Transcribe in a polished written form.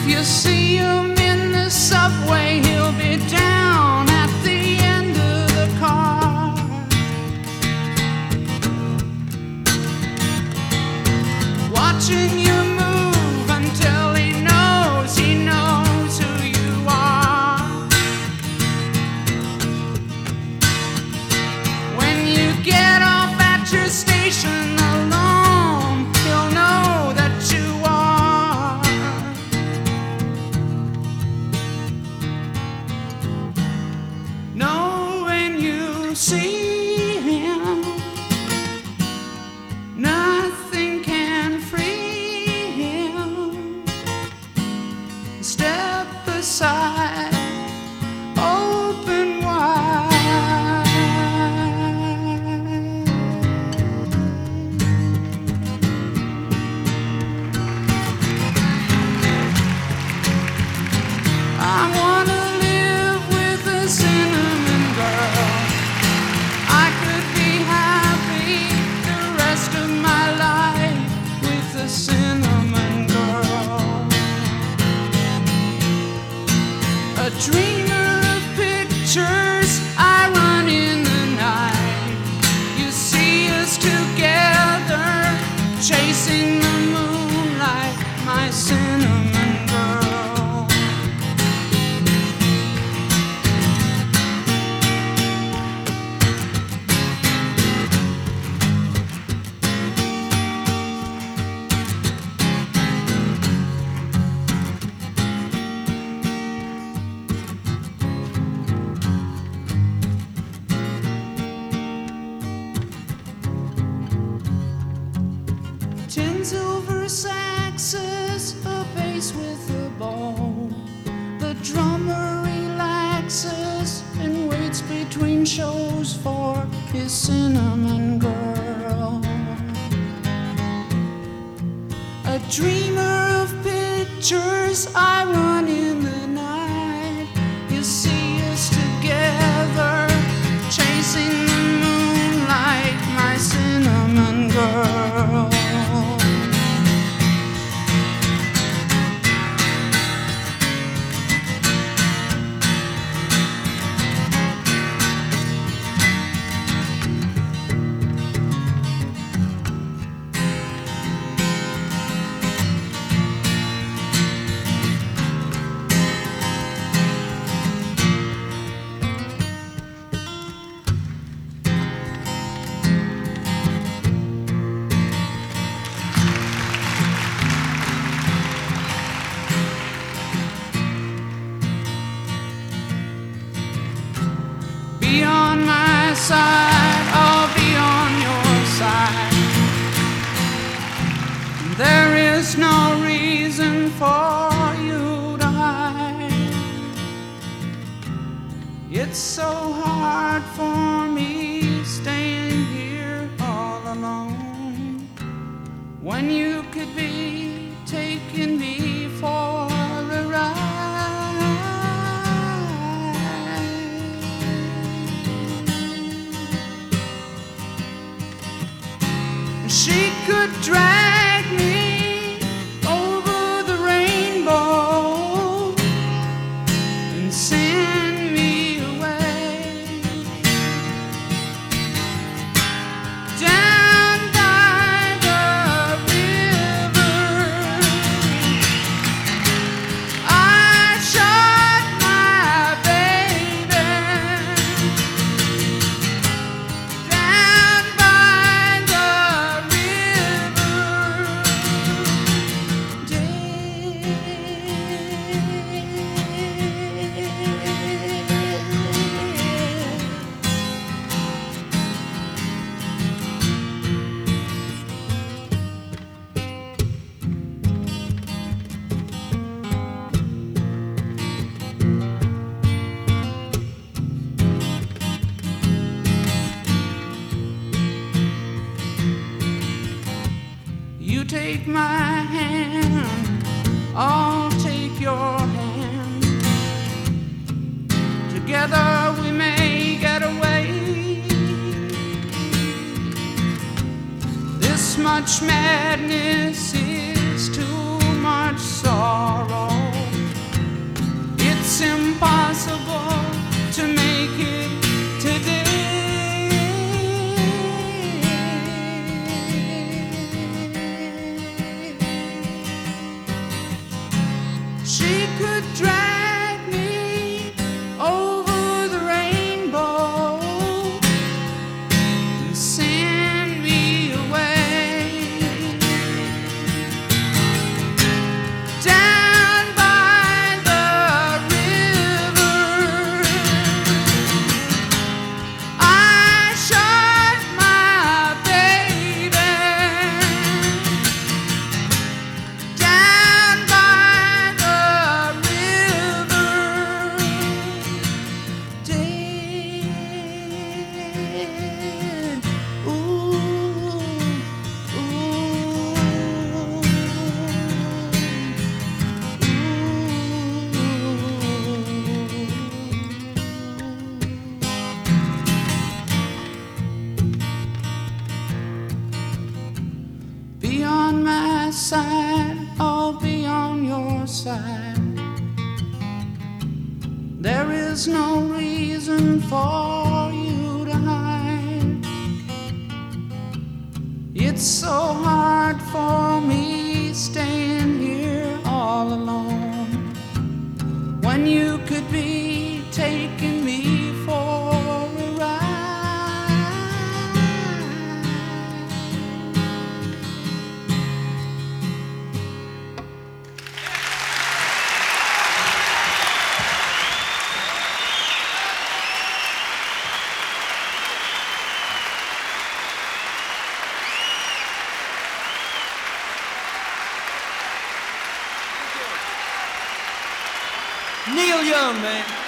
you see him in the subway, he'll be down at the end of the car. Watching you move until he knows who you are. When you get off at your station alone, he'll know that you are. Know when you see him, nothing can free him. Step aside, open wide. I wanna live with a cinnamon girl. I could be happy the rest of my life with a cinnamon girl. A dreamer of pictures, I run in the night. You see us together, chasing the moonlight, my cinnamon girl. Tin silver saxes, a bass with a bow. The drummer relaxes and waits between shows for his cinnamon girl. A dreamer of pictures, I run in the night. You see us together, chasing the moonlight, my cinnamon girl. Be on my side, I'll be on your side. There is no reason for you to hide. It's so hard for me staying here all alone, when you could be taking me for a ride. She could drag me over the rainbow and send me away down by the river. I shot my baby down by the You take my hand, I'll take your hand. Together we may get away. This much madness is too much sorrow. she could drag me over the rainbow and send me away down by the river. I shot my baby down by the river, dead. Ooh, be on my side, I'll be on your side. There is no reason for you to hide. It's so hard for me staying here all alone when you could be taking me for a ride. Neil Young, man.